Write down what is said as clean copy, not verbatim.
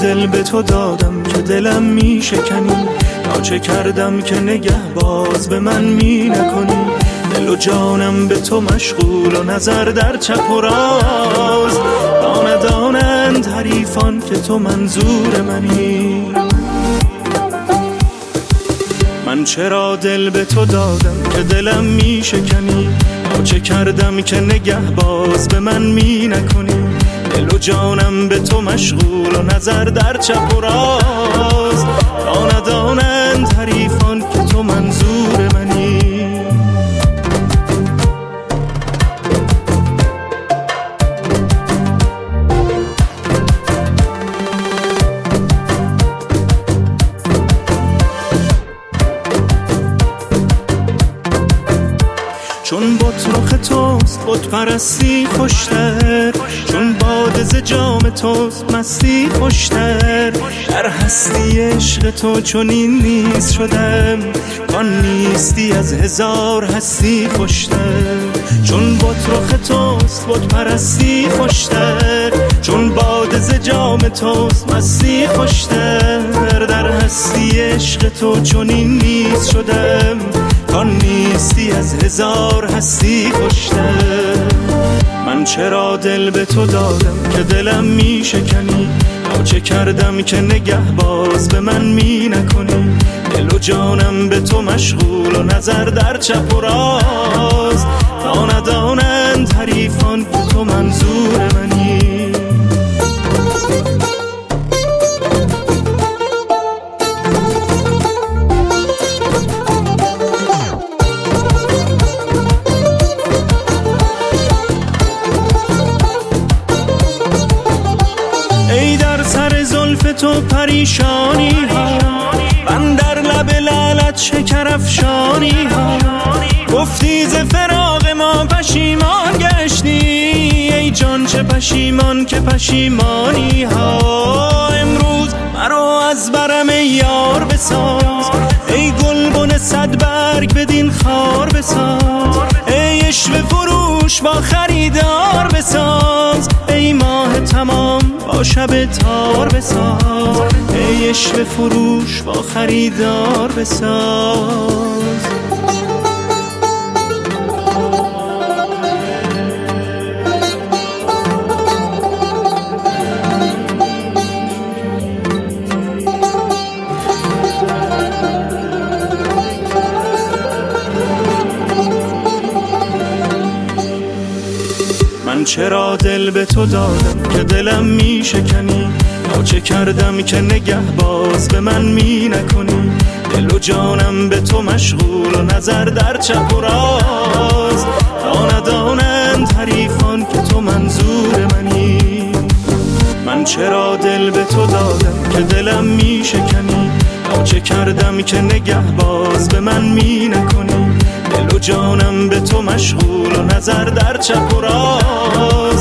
دل به تو دادم که دلم می شکنی، یا چه کردم که نگه باز به من می نکنی. دل و جانم به تو مشغول و نظر در چپ و راست، دانه دانند حریفان که تو منظور منی. من چرا دل به تو دادم که دلم می شکنی، یا چه کردم که نگه باز به من می نکنی. دل و جانم به تو مشغول و نظر در چپ و راست، دانه دانند حریفان که تو منظور منی. چون بت رخ توست بت پرستی خوشتر، چون باد ز جام توست مستی خوشتر. در هستی عشق تو چنین نیست شدم، کان نیستی از هزار هستی خوشتر. چون بت رخ توست بت پرستی خوشتر، چون باد ز جام توست مستی خوشتر. در هستی عشق تو چنین نیست شدم، کان نیستی از هزار هستی خوشتر. من چرا دل به تو دادم که دلم می شکنی، یا چه کردم که نگه باز به من می نکنی. دل و جانم به تو مشغول و نظر در چپ و راست، دانه دانند حریفان که تو منظور منی. ای در سر زلف تو پریشانی ها، من در لب لعلت شکر افشانی ها. گفتی ز فراق ما پشیمان گشتی، ای جان چه پشیمان که پشیمانی ها. امروز مرو از برم یار بساز، ای گلبن صد برگ بدین خار بساز. ای عشق فروش با خریدار بساز، ای ماه تمام با شب تار بساز. ای عشق فروش با خریدار بساز. من چرا دل به تو دادم که دلم می شکنی، یا چه کردم که نگه باز به من می نکنی. دل و جانم به تو مشغول و نظر در چپ و راست، دانه دانند حریفان که تو منظور منی. من چرا دل به تو دادم که دلم می شکنی، یا چه کردم که نگه باز به من می نکنی. دل و جانم به تو مشغول و نظر در چپ و راست،